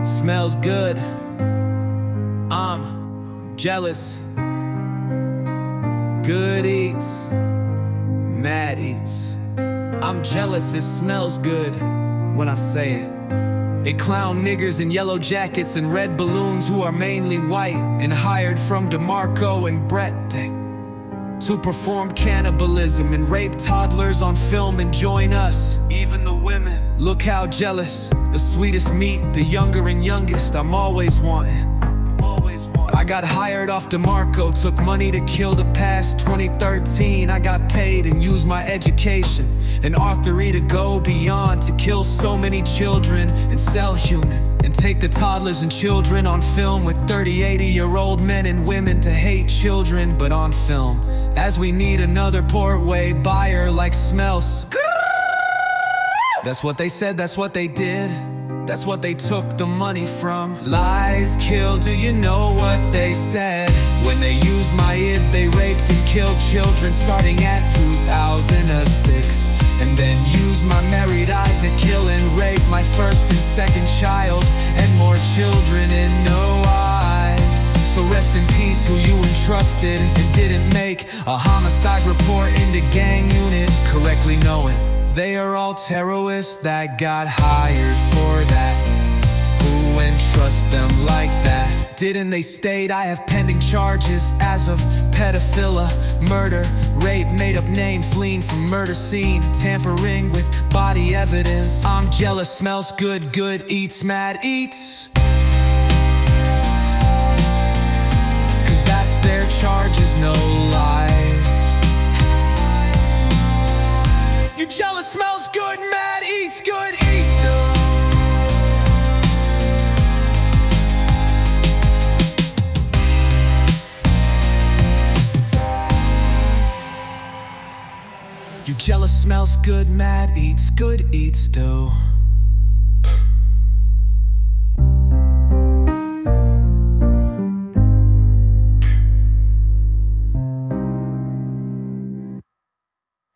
Smells good. I'm jealous. Good eats, mad eats. I'm jealous, it smells good when I say it. They clown niggers in yellow jackets and red balloons who are mainly white and hired from DeMarco and Brett to perform cannibalism and rape toddlers on film and join us, even the women. Look how jealous, the sweetest meat, the younger and youngest I'm always wanting. I got hired off DeMarco, took money to kill the past. 2013, I got paid and used my education and authority to go beyond, to kill so many children and sell human, and take the toddlers and children on film with 30, 80-year-old men and women to hate children, but on film. As we need another Portway buyer like Smells. That's what they said, that's what they did. That's what they took the money from. Lies kill, do you know what they said? When they used my id, they raped and killed children starting at 2006. And then used my married eye to kill and rape my first and second child, and more children in no eye. So rest in peace who you entrusted and didn't make a homicide report into gang unit, correctly knowing they are all terrorists that got hired for that. Who entrusts them like that? Didn't they state I have pending charges as of pedophilia, murder, rape, made up name, fleeing from murder scene, tampering with body evidence. I'm jealous, smells good, good eats, mad eats. Cause that's their charges, no lies. You jealous, smells good, mad eats, good eats. You jealous, smells good, mad eats, good eats, do.